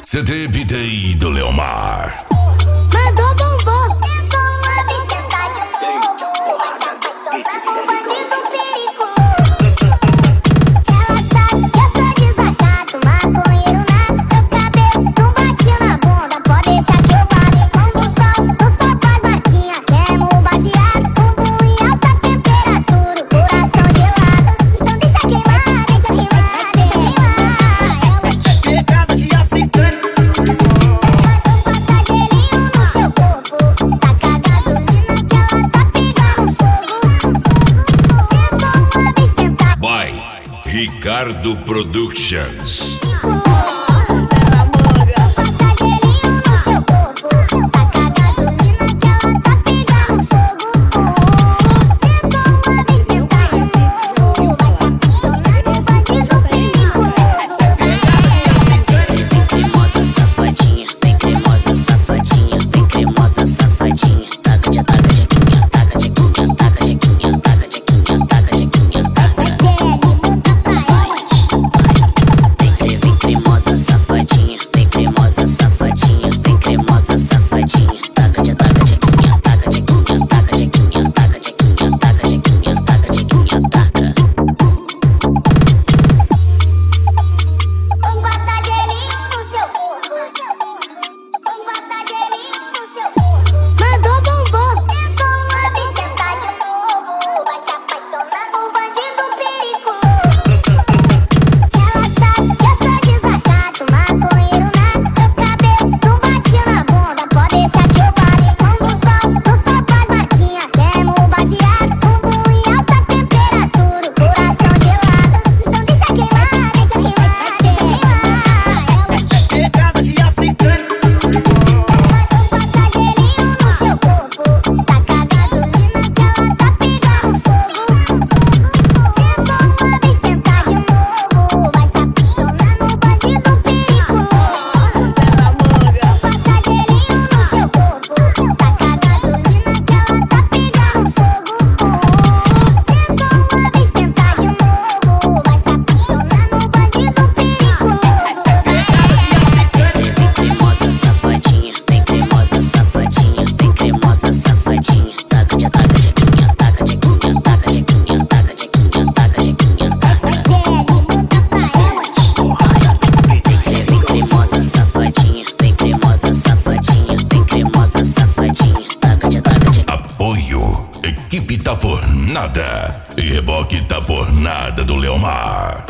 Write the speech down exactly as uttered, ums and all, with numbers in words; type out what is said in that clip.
C D B D do Leomar. Mandou bombom. Ela sabe que eu sou desacato, maconheiro nato. Meu cabelo não bate na bunda, pode deixar que eu bato. Convulsão, não só faz marquinha, queimo baseado. Bumbum em alta temperatura, coração gelado. Então deixa queimar, deixa queimar, deixa queimar. Pegada de africano. Passa gelinho no seu corpo, taca gasolina que ela tá pegando fogo. Senta uma vez, senta. Vai, Ricardo Productions. Passa gelinho no seu corpo, taca gasolina que ela tá pegando fogo. Senta uma vez, senta de novo, vai se apaixonar no bandido perigoso. Vem cremosa, safadinha, vem cremosa, safadinha, vem cremosa, safadinha. Taca de taca de quinha, taca de quinha, taca de quinha, taca de quinha, taca de quinha, taca. Vem cre, vem cremosa, safadinha, vem cremosa, safadinha, vem cremosa, safadinha. Taca de taca de quinha, taca de quinha, taca de quinha, taca de quinha, taca de quinha, taca de quinha, taca. Bota gelinho no seu corpo. Bota gelinho no seu corpo. Mandou bombom. Tentou uma vez, tentar de novo, vai se apaixonar no bandido perigoso. Ela sabe que eu sou desacato, maconheiro nato. Meu cabelo não bate na bunda, pode deixar que eu bato. Convulsão, não só faz marquinha, queimo baseado. Bumbum em alta temperatura, coração gelado. Então deixa queimar, deixa queimar, deixa queimar. Pegada de africano. Passa gelinho no seu corpo, taca gasolina que ela tá pegando fogo. Senta uma vez, senta de novo, vai se apaixonar no bandido perigoso. Passa gelinho no seu corpo, taca gasolina que ela tá pegando fogo. Senta uma vez, senta de novo, vai se apaixonar no bandido perigoso. Vem cremosa, safadinha, vem cremosa, safadinha, vem cremosa, safadinha. Taca de taca de quinha, taca de quinha, taca de quinha, taca de quinha, taca de quinha, taca. Vem cremosa, safadinha, vem cremosa, safadinha, vem cremosa, safadinha. Taca de taca de Apoio, equipe tá por nada. E reboque tá por nada do Leomar.